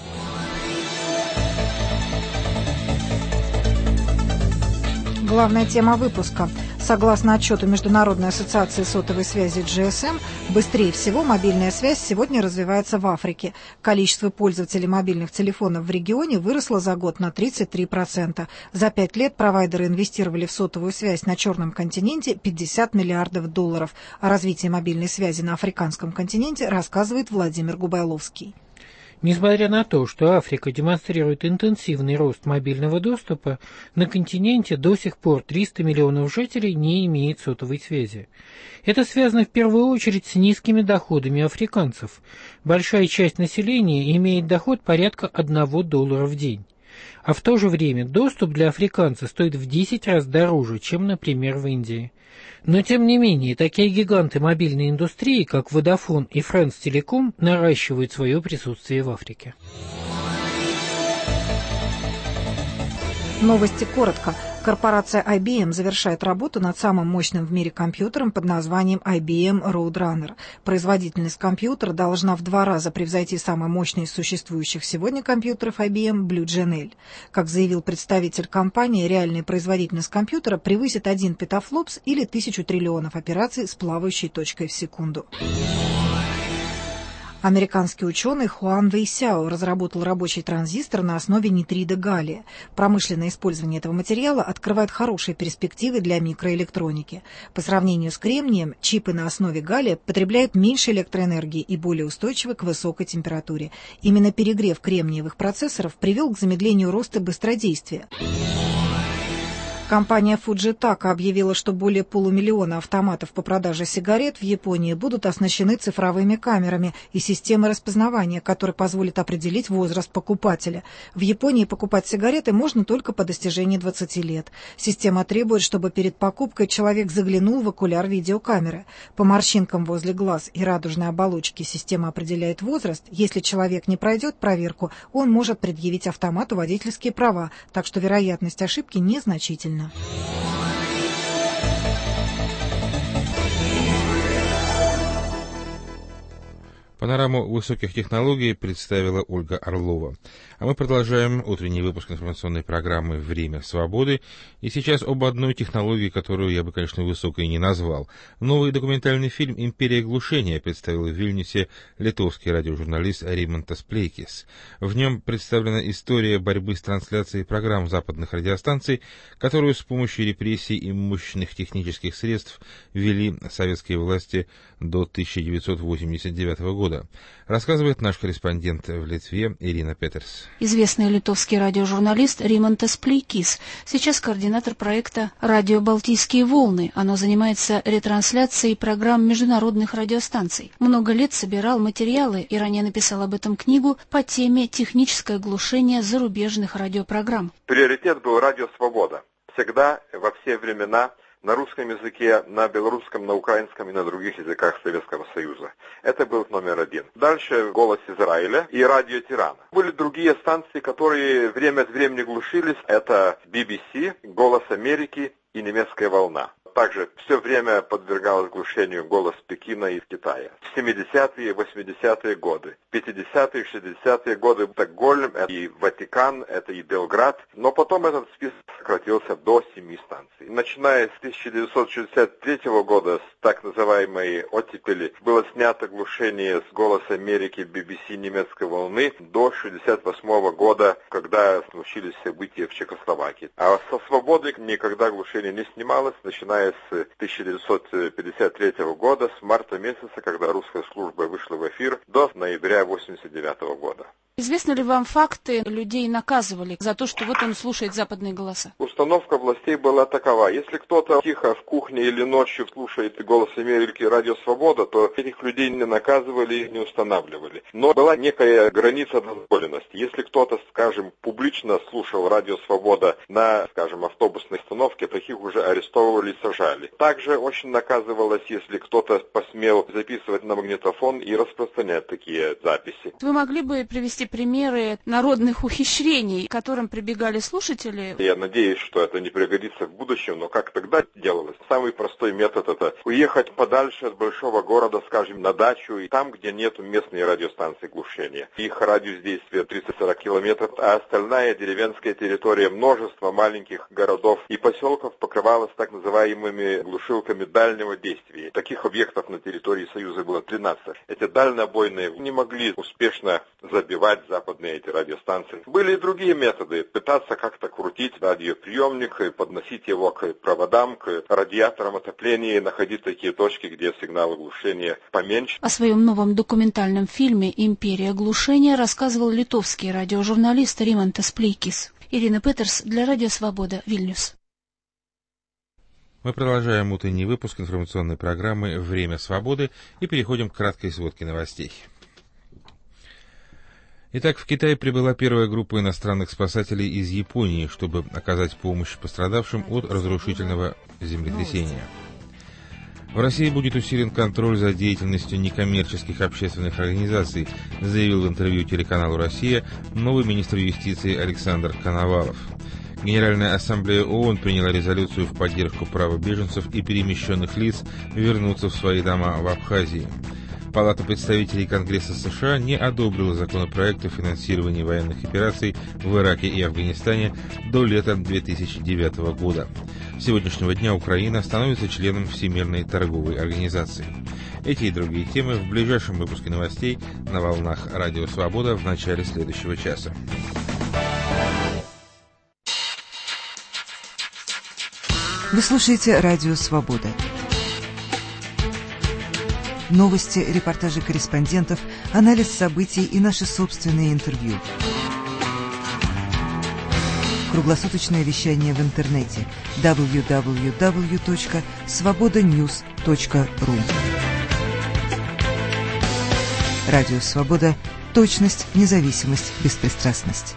Главная тема выпуска. Согласно отчету Международной ассоциации сотовой связи джи эс эм, быстрее всего мобильная связь сегодня развивается в Африке. Количество пользователей мобильных телефонов в регионе выросло за год на тридцать три процента. За пять лет провайдеры инвестировали в сотовую связь на Черном континенте пятьдесят миллиардов долларов. О развитии мобильной связи на африканском континенте рассказывает Владимир Губайловский. Несмотря на то, что Африка демонстрирует интенсивный рост мобильного доступа, на континенте до сих пор триста миллионов жителей не имеют сотовой связи. Это связано в первую очередь с низкими доходами африканцев. Большая часть населения имеет доход порядка одного доллара в день. А в то же время доступ для африканца стоит в десять раз дороже, чем, например, в Индии. Но, тем не менее, такие гиганты мобильной индустрии, как Vodafone и France Telecom, наращивают свое присутствие в Африке. Новости коротко. Корпорация ай би эм завершает работу над самым мощным в мире компьютером под названием ай би эм Roadrunner. Производительность компьютера должна в два раза превзойти самый мощный из существующих сегодня компьютеров ай би эм Blue джи эн эл. Как заявил представитель компании, реальная производительность компьютера превысит один петафлопс или тысячу триллионов операций с плавающей точкой в секунду. Американский ученый Хуан Вэйсяо разработал рабочий транзистор на основе нитрида галлия. Промышленное использование этого материала открывает хорошие перспективы для микроэлектроники. По сравнению с кремнием, чипы на основе галлия потребляют меньше электроэнергии и более устойчивы к высокой температуре. Именно перегрев кремниевых процессоров привел к замедлению роста быстродействия. Компания Fujitaka объявила, что более полумиллиона автоматов по продаже сигарет в Японии будут оснащены цифровыми камерами и системой распознавания, которая позволит определить возраст покупателя. В Японии покупать сигареты можно только по достижении двадцати лет. Система требует, чтобы перед покупкой человек заглянул в окуляр видеокамеры. По морщинкам возле глаз и радужной оболочки система определяет возраст. Если человек не пройдет проверку, он может предъявить автомату водительские права, так что вероятность ошибки незначительна. Панораму высоких технологий представила Ольга Орлова. А мы продолжаем утренний выпуск информационной программы «Время свободы». И сейчас об одной технологии, которую я бы, конечно, высокой не назвал. Новый документальный фильм «Империя глушения» представил в Вильнюсе литовский радиожурналист Римантас Плейкис. В нем представлена история борьбы с трансляцией программ западных радиостанций, которую с помощью репрессий и мощных технических средств ввели советские власти до тысяча девятьсот восемьдесят девятого года. Рассказывает наш корреспондент в Литве Ирина Петерс. Известный литовский радиожурналист Римантас Плейкис сейчас координатор проекта «Радио Балтийские волны». Оно занимается ретрансляцией программ международных радиостанций. Много лет собирал материалы и ранее написал об этом книгу по теме «Техническое глушение зарубежных радиопрограмм». Приоритет был «Радио Свобода». Всегда, во все времена, на русском языке, на белорусском, на украинском и на других языках Советского Союза. Это был номер один. Дальше «Голос Израиля» и «Радио Тирана». Были другие станции, которые время от времени глушились. Это би би си, «Голос Америки» и «Немецкая волна». Также все время подвергалось глушению «Голос Пекина» из Китая. В семидесятые, восьмидесятые годы, пятидесятые, шестидесятые годы Стокгольм, это и Ватикан, это и Белград. Но потом этот список сократился до семи станций. Начиная с тысяча девятьсот шестьдесят третьего года, с так называемой оттепели, было снято глушение с «Голоса Америки», би би си, «Немецкой волны» до шестьдесят восьмого года, когда случились события в Чехословакии. А со «Свободой» никогда глушение не снималось, начиная с тысяча девятьсот пятьдесят третьего года, с марта месяца, когда русская служба вышла в эфир, до ноября восемьдесят девятого года. Известны ли вам факты, людей наказывали за то, что вот он слушает западные голоса? Установка властей была такова. Если кто-то тихо в кухне или ночью слушает «Голос Америки» и «Радио Свобода», то этих людей не наказывали и не устанавливали. Но была некая граница дозволенности. Если кто-то, скажем, публично слушал «Радио Свобода» на, скажем, автобусной остановке, таких уже арестовывали и сажали. Также очень наказывалось, если кто-то посмел записывать на магнитофон и распространять такие записи. Вы могли бы привести примеры народных ухищрений, к которым прибегали слушатели? Я надеюсь, что это не пригодится в будущем, но как тогда делалось? Самый простой метод — это уехать подальше от большого города, скажем, на дачу, и там, где нет местной радиостанции глушения. Их радиус действия тридцать-сорок километров, а остальная деревенская территория, множество маленьких городов и поселков покрывалась так называемыми глушилками дальнего действия. Таких объектов на территории Союза было тринадцать. Эти дальнобойные не могли успешно забивать западные эти радиостанции. Были и другие методы. Пытаться как-то крутить радиоприемник, подносить его к проводам, к радиаторам отопления, находить такие точки, где сигналы глушения поменьше. О своем новом документальном фильме «Империя глушения» рассказывал литовский радиожурналист Римантас Плейкис. Ирина Петерс для Радио Свобода, Вильнюс. Мы продолжаем утренний выпуск информационной программы «Время свободы» и переходим к краткой сводке новостей. Итак, в Китай прибыла первая группа иностранных спасателей из Японии, чтобы оказать помощь пострадавшим от разрушительного землетрясения. В России будет усилен контроль за деятельностью некоммерческих общественных организаций, заявил в интервью телеканалу «Россия» новый министр юстиции Александр Коновалов. Генеральная ассамблея ООН приняла резолюцию в поддержку права беженцев и перемещенных лиц вернуться в свои дома в Абхазии. Палата представителей Конгресса США не одобрила законопроект о финансировании военных операций в Ираке и Афганистане до лета две тысячи девятого года. С сегодняшнего дня Украина становится членом Всемирной торговой организации. Эти и другие темы в ближайшем выпуске новостей на волнах Радио Свобода в начале следующего часа. Вы слушаете Радио Свобода. Новости, репортажи корреспондентов, анализ событий и наши собственные интервью. Круглосуточное вещание в интернете дабл ю дабл ю дабл ю точка свобода ньюс точка ру. Радио Свобода. Точность, независимость, беспристрастность.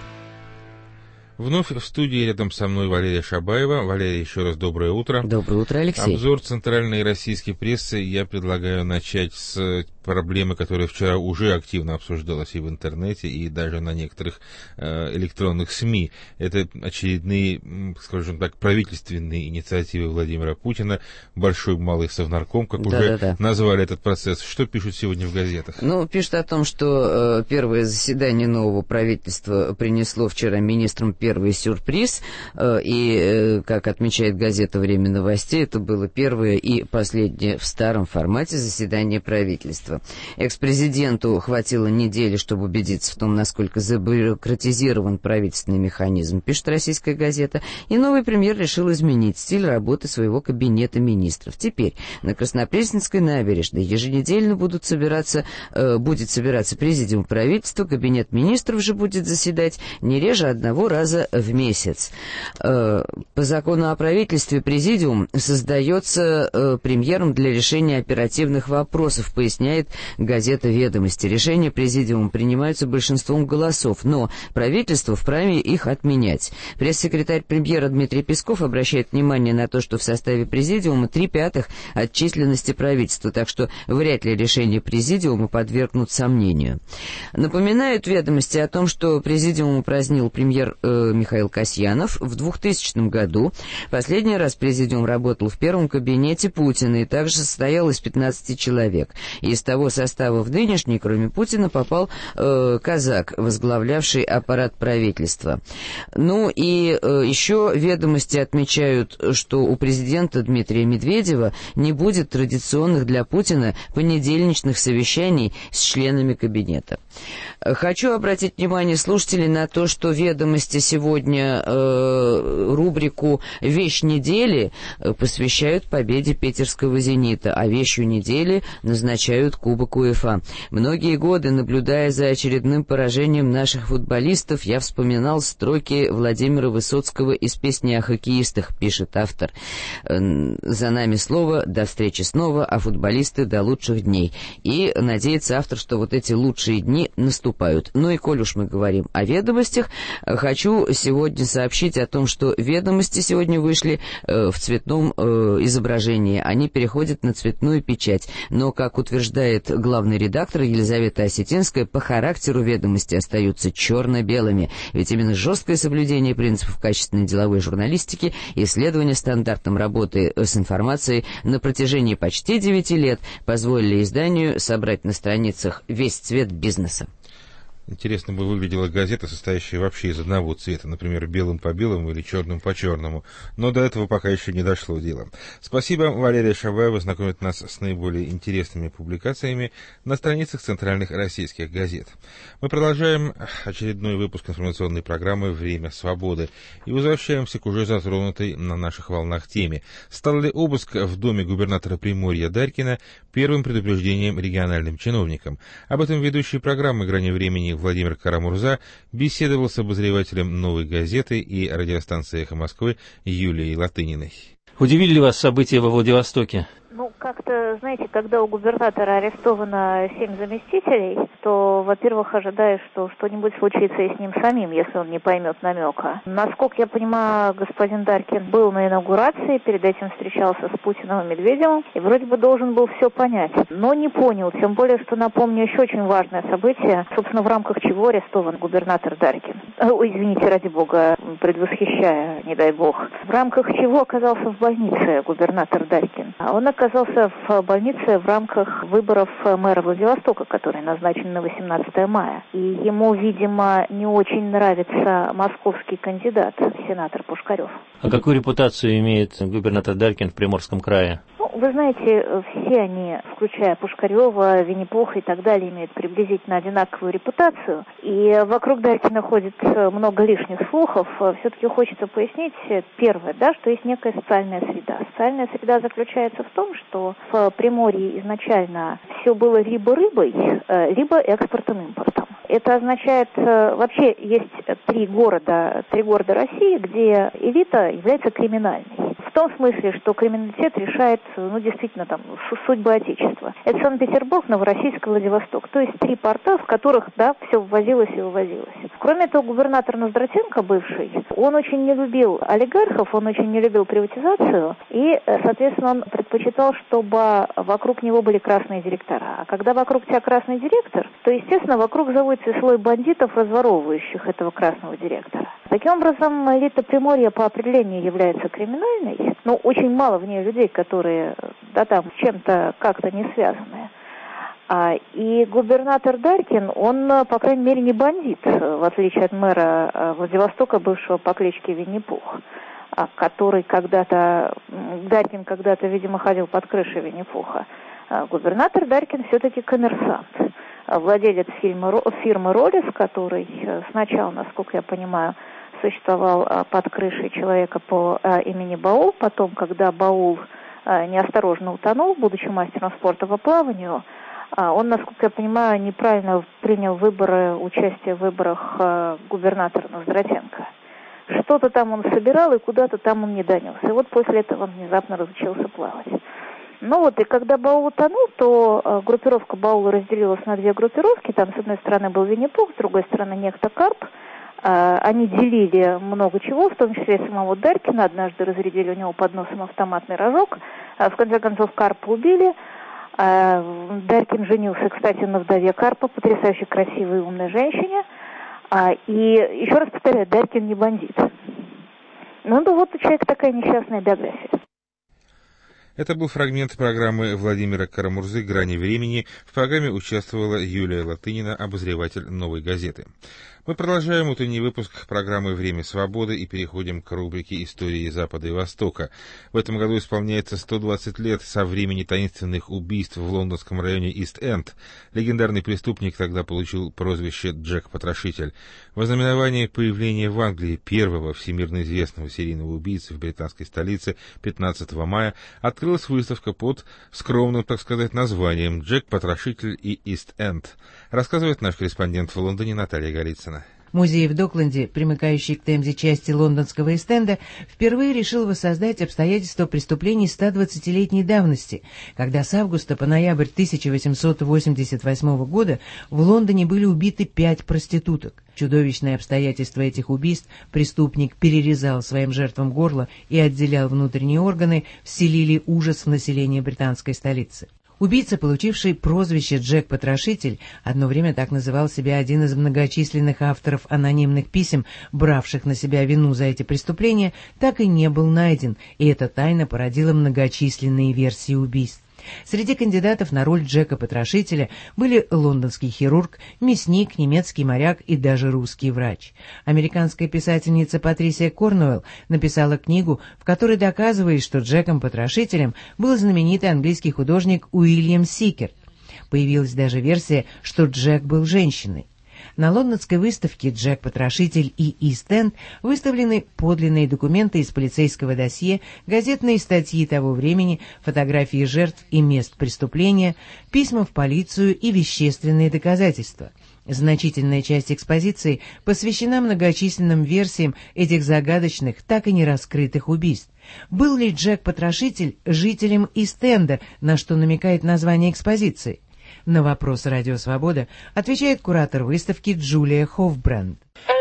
Вновь в студии рядом со мной Валерия Шабаева. Валерия, еще раз доброе утро. Доброе утро, Алексей. Обзор центральной российской прессы я предлагаю начать с проблемы, которая вчера уже активно обсуждалась и в интернете, и даже на некоторых э, электронных СМИ. Это очередные, скажем так, правительственные инициативы Владимира Путина, большой малый совнарком, как да, уже да, да. назвали этот процесс. Что пишут сегодня в газетах? Ну, пишут о том, что э, первое заседание нового правительства принесло вчера министрам первый сюрприз, э, и, э, как отмечает газета «Время новостей», это было первое и последнее в старом формате заседание правительства. Экс-президенту хватило недели, чтобы убедиться в том, насколько забюрократизирован правительственный механизм, пишет российская газета, и новый премьер решил изменить стиль работы своего кабинета министров. Теперь на Краснопресненской набережной еженедельно будут собираться, э, будет собираться президиум правительства, кабинет министров же будет заседать не реже одного раза в месяц. Э, по закону о правительстве президиум создается э, премьером для решения оперативных вопросов, поясняет газета «Ведомости». Решения президиума принимаются большинством голосов, но правительство вправе их отменять. Пресс-секретарь премьера Дмитрий Песков обращает внимание на то, что в составе президиума три пятых от численности правительства, так что вряд ли решения президиума подвергнут сомнению. Напоминают «Ведомости» о том, что президиум упразднил премьер э, Михаил Касьянов в двухтысячном году. Последний раз президиум работал в первом кабинете Путина и также состоял из пятнадцати человек. Из того состава в нынешний, кроме Путина, попал э, казак, возглавлявший аппарат правительства. Ну и э, еще «Ведомости» отмечают, что у президента Дмитрия Медведева не будет традиционных для Путина понедельничных совещаний с членами кабинета. Хочу обратить внимание слушателей на то, что «Ведомости» сегодня э, рубрику «Вещь недели» посвящают победе питерского «Зенита», а вещью недели назначают Кубок УЕФА. Многие годы, наблюдая за очередным поражением наших футболистов, я вспоминал строки Владимира Высоцкого из песни о хоккеистах, пишет автор. За нами слово, до встречи снова, а футболисты до лучших дней. И надеется автор, что вот эти лучшие дни наступают. Ну и коль уж мы говорим о «Ведомостях», хочу сегодня сообщить о том, что «Ведомости» сегодня вышли в цветном изображении. Они переходят на цветную печать. Но, как утверждает главный редактор Елизавета Осетинская, по характеру «Ведомости» остаются черно-белыми. Ведь именно жесткое соблюдение принципов качественной деловой журналистики и следование стандартам работы с информацией на протяжении почти девяти лет позволили изданию собрать на страницах весь цвет бизнеса. Интересно бы выглядела газета, состоящая вообще из одного цвета, например, белым по белому или черным по черному. Но до этого пока еще не дошло дело. Спасибо, Валерия Шабаева знакомит нас с наиболее интересными публикациями на страницах центральных российских газет. Мы продолжаем очередной выпуск информационной программы «Время свободы» и возвращаемся к уже затронутой на наших волнах теме. Стал ли обыск в доме губернатора Приморья Дарькина первым предупреждением региональным чиновникам? Об этом ведущий программы «Грани времени» Владимир Карамурза беседовал с обозревателем «Новой газеты» и радиостанции «Эхо Москвы» Юлией Латыниной. Удивили ли вас события во Владивостоке? Ну, Как-то, знаете, когда у губернатора арестовано семь заместителей, то, во-первых, ожидаешь, что что-нибудь случится и с ним самим, если он не поймет намека. Насколько я понимаю, господин Дарькин был на инаугурации, перед этим встречался с Путиным и Медведевым, и вроде бы должен был все понять, но не понял. Тем более, что, напомню, еще очень важное событие, собственно, в рамках чего арестован губернатор Дарькин. Ой, извините, ради бога, предвосхищая, не дай бог. В рамках чего оказался в больнице губернатор Дарькин? Он оказался в больнице в рамках выборов мэра Владивостока, которые назначены на восемнадцатое мая. И ему, видимо, не очень нравится московский кандидат, сенатор Пушкарев. А какую репутацию имеет губернатор Дарькин в Приморском крае? Ну, вы знаете, все они, включая Пушкарева, Винни-Пуха и так далее, имеют приблизительно одинаковую репутацию. И вокруг Дарькина ходит много лишних слухов. Все-таки хочется пояснить, первое, да, что есть некая социальная среда. Социальная среда заключается в том, что в Приморье изначально все было либо рыбой, либо экспортом-импортом. Это означает, вообще есть три города, три города России, где элита является криминальной. В том смысле, что криминалитет решает, ну, действительно, там, судьбы Отечества. Это Санкт-Петербург, Новороссийск, Владивосток. То есть три порта, в которых, да, все ввозилось и вывозилось. Кроме того, губернатор Ноздратенко, бывший, он очень не любил олигархов, он очень не любил приватизацию, и, соответственно, он предпочитал, чтобы вокруг него были красные директора. А когда вокруг тебя красный директор, то, естественно, вокруг заводится слой бандитов, разворовывающих этого красного директора. Таким образом, элита Приморья по определению является криминальной, но очень мало в ней людей, которые, да, там, с чем-то как-то не связаны. А, и губернатор Дарькин, он, по крайней мере, не бандит, в отличие от мэра Владивостока, бывшего по кличке Винни-Пух, который когда-то, Дарькин когда-то, видимо, ходил под крышей Винни-Пуха. А губернатор Дарькин все-таки коммерсант, владелец фирмы, фирмы «Роллис», который сначала, насколько я понимаю, существовал под крышей человека по имени Баул. Потом, когда Баул неосторожно утонул, будучи мастером спорта по плаванию, он, насколько я понимаю, неправильно принял выборы, участие в выборах губернатора Ноздратенко. Что-то там он собирал, и куда-то там он не донес. И вот после этого он внезапно разучился плавать. Ну вот, и когда Баул утонул, то группировка Баула разделилась на две группировки. Там, с одной стороны, был Винни-Пух, с другой стороны, некто Карп. Они делили много чего, в том числе самого Дарькина. Однажды разрядили у него под носом автоматный рожок. В конце концов, Карпа убили. Дарькин женился, кстати, на вдове Карпа, потрясающе красивой и умной женщине. И еще раз повторяю, Дарькин не бандит. Ну, да вот у человека такая несчастная биография. Это был фрагмент программы Владимира Карамурзы «Грани времени». В программе участвовала Юлия Латынина, обозреватель «Новой газеты». Мы продолжаем утренний выпуск программы «Время свободы» и переходим к рубрике «Истории Запада и Востока». В этом году исполняется сто двадцать лет со времени таинственных убийств в лондонском районе Ист-Энд. Легендарный преступник тогда получил прозвище Джек-Потрошитель. В ознаменовании появления в Англии первого всемирно известного серийного убийцы в британской столице пятнадцатого мая открылась выставка под скромным, так сказать, названием «Джек-Потрошитель и Ист-Энд». Рассказывает наш корреспондент в Лондоне Наталья Голицына. Музей в Докленде, примыкающий к Темзе части лондонского Ист-Энда, впервые решил воссоздать обстоятельства преступлений стодвадцатилетней давности, когда с августа по ноябрь тысяча восемьсот восемьдесят восьмого года в Лондоне были убиты пять проституток. Чудовищные обстоятельства этих убийств преступник перерезал своим жертвам горло и отделял внутренние органы, вселили ужас в население британской столицы. Убийца, получивший прозвище Джек-Потрошитель, одно время так называл себя один из многочисленных авторов анонимных писем, бравших на себя вину за эти преступления, так и не был найден, и эта тайна породила многочисленные версии убийств. Среди кандидатов на роль Джека-Потрошителя были лондонский хирург, мясник, немецкий моряк и даже русский врач. Американская писательница Патрисия Корнуэлл написала книгу, в которой доказывает, что Джеком-Потрошителем был знаменитый английский художник Уильям Сикерт. Появилась даже версия, что Джек был женщиной. На лондонской выставке «Джек-Потрошитель» и «Ист-Энд» выставлены подлинные документы из полицейского досье, газетные статьи того времени, фотографии жертв и мест преступления, письма в полицию и вещественные доказательства. Значительная часть экспозиции посвящена многочисленным версиям этих загадочных, так и не раскрытых убийств. Был ли Джек-потрошитель жителем Ист-Энда, на что намекает название экспозиции? На вопрос «Радио Свобода» отвечает куратор выставки Джулия Хофбранд.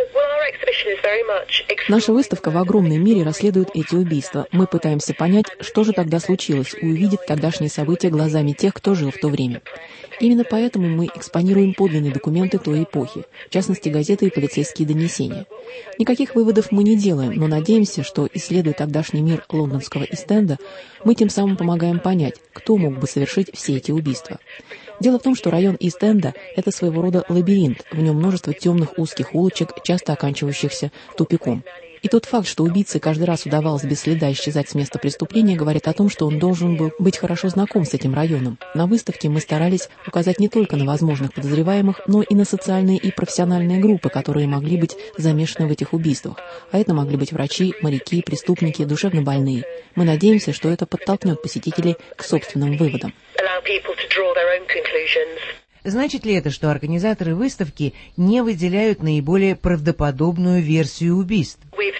Наша выставка в огромной мере расследует эти убийства. Мы пытаемся понять, что же тогда случилось, и увидеть тогдашние события глазами тех, кто жил в то время. Именно поэтому мы экспонируем подлинные документы той эпохи, в частности, газеты и полицейские донесения. Никаких выводов мы не делаем, но надеемся, что, исследуя тогдашний мир лондонского Ист-Энда, мы тем самым помогаем понять, кто мог бы совершить все эти убийства. Дело в том, что район Ист-Энда – это своего рода лабиринт, в нем множество темных узких улочек, часто оканчивающихся тупиком. И тот факт, что убийце каждый раз удавалось без следа исчезать с места преступления, говорит о том, что он должен был быть хорошо знаком с этим районом. На выставке мы старались указать не только на возможных подозреваемых, но и на социальные и профессиональные группы, которые могли быть замешаны в этих убийствах. А это могли быть врачи, моряки, преступники, душевнобольные. Мы надеемся, что это подтолкнет посетителей к собственным выводам. Значит ли это, что организаторы выставки не выделяют наиболее правдоподобную версию убийств?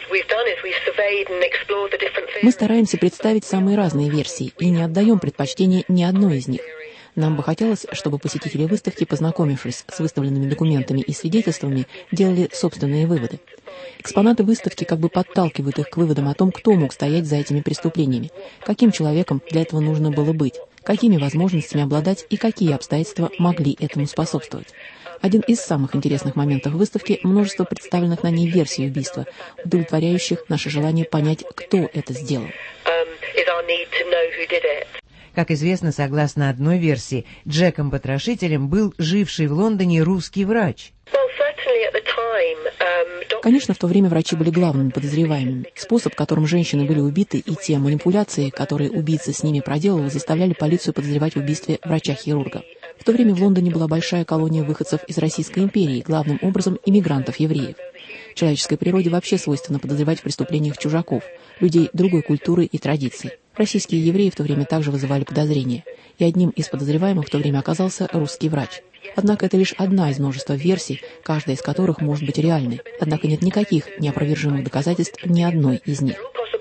Мы стараемся представить самые разные версии и не отдаем предпочтение ни одной из них. Нам бы хотелось, чтобы посетители выставки, познакомившись с выставленными документами и свидетельствами, делали собственные выводы. Экспонаты выставки как бы подталкивают их к выводам о том, кто мог стоять за этими преступлениями, каким человеком для этого нужно было быть, какими возможностями обладать и какие обстоятельства могли этому способствовать. Один из самых интересных моментов выставки – множество представленных на ней версий убийства, удовлетворяющих наше желание понять, кто это сделал. Как известно, согласно одной версии, Джеком-потрошителем был живший в Лондоне русский врач. Конечно, в то время врачи были главными подозреваемыми. Способ, которым женщины были убиты, и те манипуляции, которые убийца с ними проделывал, заставляли полицию подозревать в убийстве врача-хирурга. В то время в Лондоне была большая колония выходцев из Российской империи, главным образом иммигрантов-евреев. Человеческой природе вообще свойственно подозревать в преступлениях чужаков, людей другой культуры и традиций. Российские евреи в то время также вызывали подозрения, и одним из подозреваемых в то время оказался русский врач. Однако это лишь одна из множества версий, каждая из которых может быть реальной. Однако нет никаких неопровержимых доказательств ни одной из них.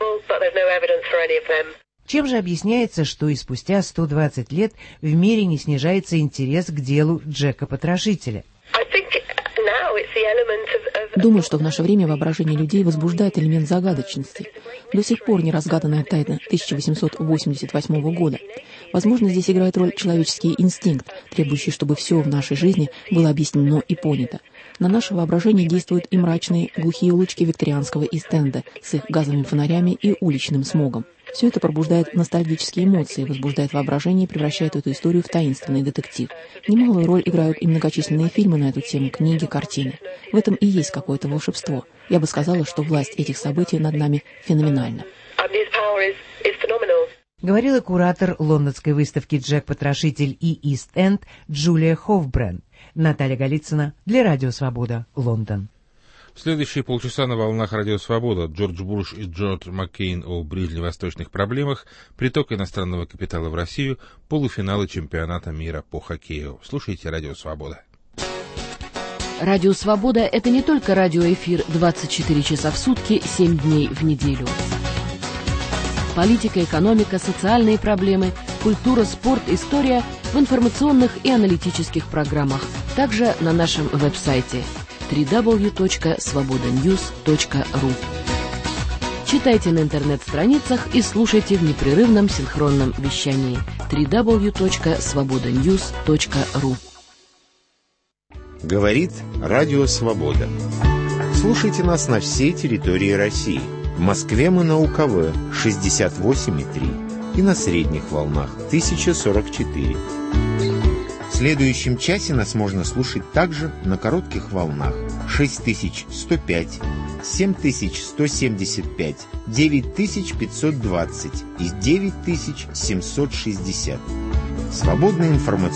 Чем же объясняется, что и спустя сто двадцать лет в мире не снижается интерес к делу Джека-потрошителя? Думаю, что в наше время воображение людей возбуждает элемент загадочности. До сих пор неразгаданная тайна тысяча восемьсот восемьдесят восьмого года. Возможно, здесь играет роль человеческий инстинкт, требующий, чтобы все в нашей жизни было объяснено и понято. На наше воображение действуют и мрачные, глухие улочки викторианского Ист-Энда с их газовыми фонарями и уличным смогом. Все это пробуждает ностальгические эмоции, возбуждает воображение и превращает эту историю в таинственный детектив. Немалую роль играют и многочисленные фильмы на эту тему, книги, картины. В этом и есть какое-то волшебство. Я бы сказала, что власть этих событий над нами феноменальна. Говорила куратор лондонской выставки «Джек-потрошитель» и Ист-Энд Джулия Хофбранд. Наталья Голицына для Радио Свобода, Лондон. В следующие полчаса на волнах Радио Свобода Джордж Буш и Джордж Маккейн о ближневосточных проблемах, приток иностранного капитала в Россию, полуфиналы чемпионата мира по хоккею. Слушайте Радио Свобода. Радио Свобода – это не только радиоэфир двадцать четыре часа в сутки, семь дней в неделю. Политика, экономика, социальные проблемы, культура, спорт, история в информационных и аналитических программах. Также на нашем веб-сайте дабл ю дабл ю дабл ю точка свобода ньюс точка ру. Читайте на интернет-страницах и слушайте в непрерывном синхронном вещании дабл ю дабл ю дабл ю точка свобода ньюс точка ру. Говорит Радио Свобода. Слушайте нас на всей территории России. В Москве мы на УКВ шестьдесят восемь и три и на средних волнах тысяча сорок четыре. В следующем часе нас можно слушать также на коротких волнах шесть тысяч сто пять, семь тысяч сто семьдесят пять, девять тысяч пятьсот двадцать и девять тысяч семьсот шестьдесят. Свободная информационная